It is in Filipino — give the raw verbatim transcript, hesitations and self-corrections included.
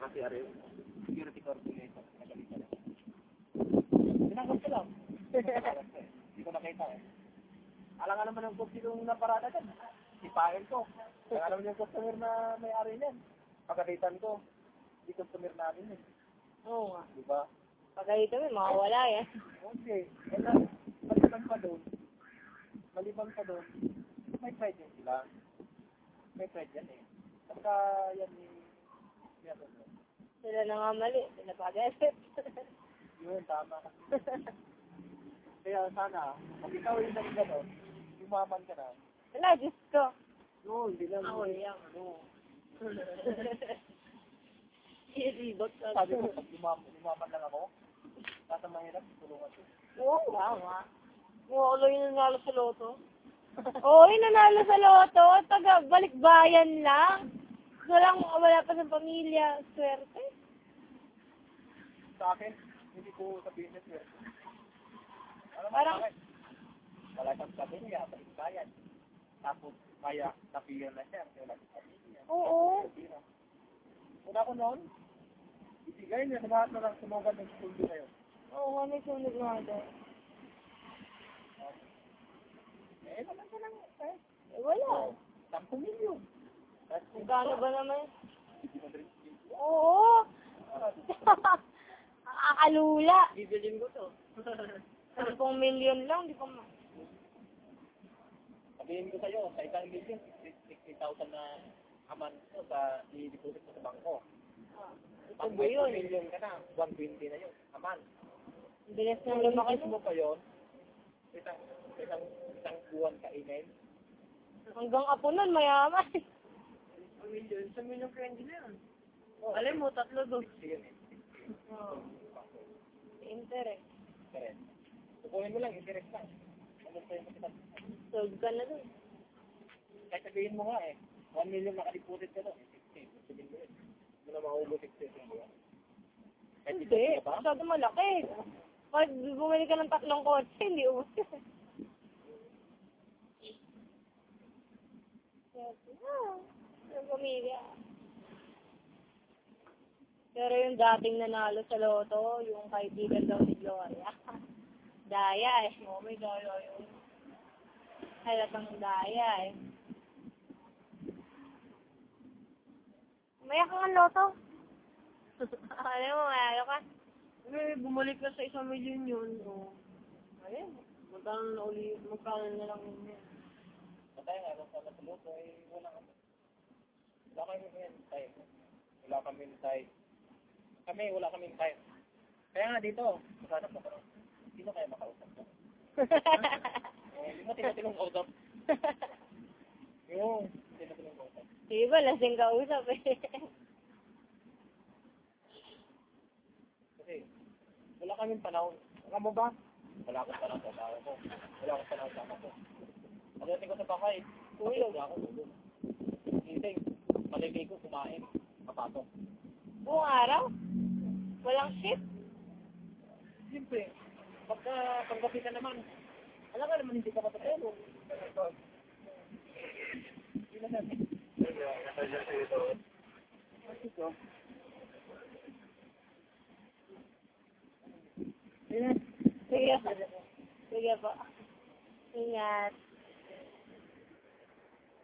si Ariel. Security coordinator. Nagalita lang. Tinanggap ko lang. Hindi ko nakita eh. Alam nga naman yung kotse nung naparada dyan. Sipain ko. Alam nga naman yung customer na may-ari niyan. Pagkatitan ko, hindi customer namin eh. Oo nga. Diba? Pagka dito may mawawala yan. Okay. Eh na, maliban pa doon. Maliban pa doon. May pride yan sila. May pride yan eh. Pagka yan eh. Yan eh. Sila na nga mali. Sila pag-effort. Yun, tama. Kaya sana, pag ikaw yung naging gano'n, umaman ka na. Wala, Diyos ko. No, hindi lang. Ako yan. No. Iribot ka. Sabi ko, pag umaman, umaman lang ako, nasa mahirap, tulungan ko. Oo nga nga. Oo, yung nanalo sa loto. Oo, yung nanalo sa loto. Taga balikbayan lang. Walang, wala pa sa pamilya. Swerte. Sa akin, hindi ko sabihin na swerte. Alam mo Parang, sa akin, wala siyang pamilya, balikbayan. Tapos, kaya, tapiyan na siya, kasi wala siyang pamilya. oo. Una ko noon, ibigay niya sa lahat na lang sumugan ng school ngayon. Oo nga, may sunog nga daw. Eh, wala ka lang. Eh, Eh, wala. sampung milyon. Magkano ba naman? Oo. Nakakalula. Bibilin ko to. Sampung milyon lang, di pa ma. Sabihin ko sa'yo, sa isang milyon, sixty thousand na aman ko sa i-deposit ko sa bangko. Pag Ito ba yun? two million ka na, one twenty na yun, aman. Bilis Kung na lumaki lumaki. mo pa yun, isang, isang, isang buwan kainin, Hanggang apo nun, mayaman. one million, isang milyon candy na yan. Oh, alam mo, tatlo doon. sixty yun eh. Oh. Interest. Correct. Kukunin mo lang, interest lang. Ano pa yung kapital? Sold ka na doon. Kahit sabihin mo nga eh, one million nakadeposit ka doon, sixty, sabihin mo yun. Hindi na makuha sixty yung buwan. Kahit Hindi. dito ka pa? Masyado malaki. Pag bumili ka ng tatlong kotse, hindi ubos ka. Ah, yung pamilya. Pero yung dating nanalo sa loto, yung kaibigan daw ni Gloria. Daya eh. Oo, may daya yun. Halatang daya eh. Maya ka nga loto. Alam mo, mayalo ka. Eh, bumalik na sa isang milyon yun. O, ayun, magkano na uli, magkano na lang yun. Patay nga, kung sana sa luto, eh, wala kami. Wala kami yun, time. Wala kami time. Kami, wala kami time. Kaya nga dito, maghanap ako. Sino kaya makausap ko? Eh, hindi mo tinatinong kausap. Yung, tinatinong kausap. Di ba, lasing ka usap eh. Kasi, wala kaming panahon. Ang mo ba? Wala akong panahon sa tao ko. Wala akong panahon sa ako ko. Pagdating ko sa bahay, tulog ako, tulog. Hindi, maligay ko, kumain, papasok. Buong araw? Walang shift? Siyempre, pagka paggabi ka naman, alam ka naman hindi ka matutulog. Hindi na sabi. Sige. Sige po. Ingat.